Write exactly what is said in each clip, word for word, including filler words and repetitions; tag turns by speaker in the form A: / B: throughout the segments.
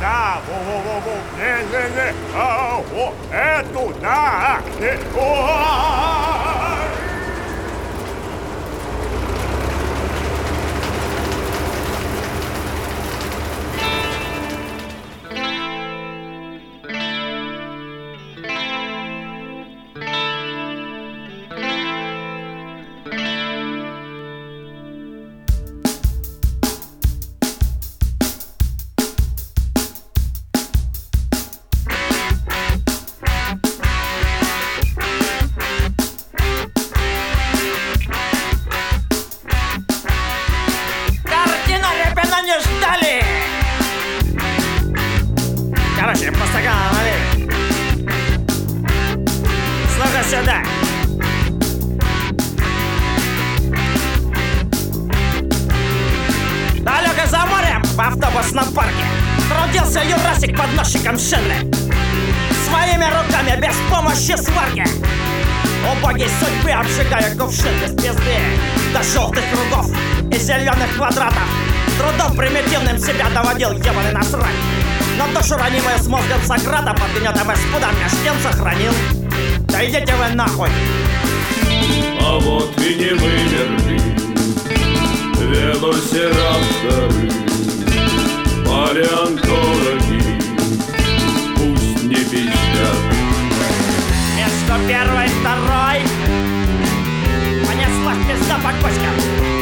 A: да, во-во-во-во, не-не-не, а, о, эту, да, не, о.
B: Короче, по стакану налили. Слушай сюда. Далеко за морем, в автобусном парке, трудился Юрасик подносчиком Шенли. Своими руками, без помощи сварки, убогий судьбы, обжигая кувшин без пизды до желтых кругов и зеленых квадратов. Трудом примитивным себя доводил ебаный насрать. Но душу ранимую с мозгом Сократа под гнетом и спудом меж тем сохранил. Да идите вы нахуй.
C: А вот и не вымерли велосирапторы, палеонтологи, пусть не пиздят.
B: Между первой и второй понесла пизда по кочкам.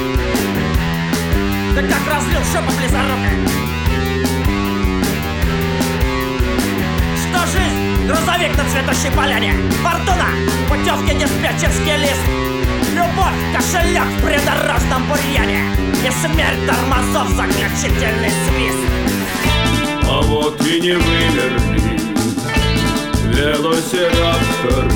B: Да как разлил шопа близорукой. Что жизнь? Грузовик на цветущей поляне, фортуна, путевки, диспетчерский лист, любовь, кошелек в придорожном бурьяне и смерть тормозов, заключительный свист.
C: А вот и не вымерли велосирапторы,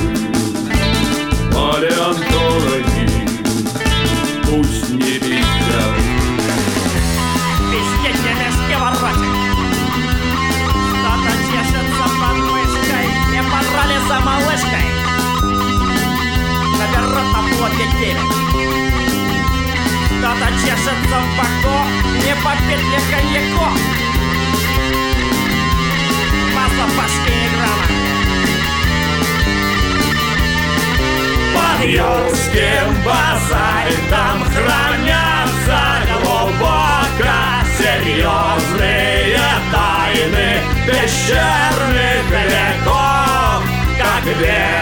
C: палеонтологи, пусть не пиздят.
B: Пиздеть не мешки воротик. Кто-то чешется под мышкой, не пора ли за малышкой? Наберут на плоте девять. Кто-то чешется в боку, не попить ли коньяку? Масло башки и грамма. Под Юрским базаром хранятся глубоко серьезные тайны пещерных веков, как век.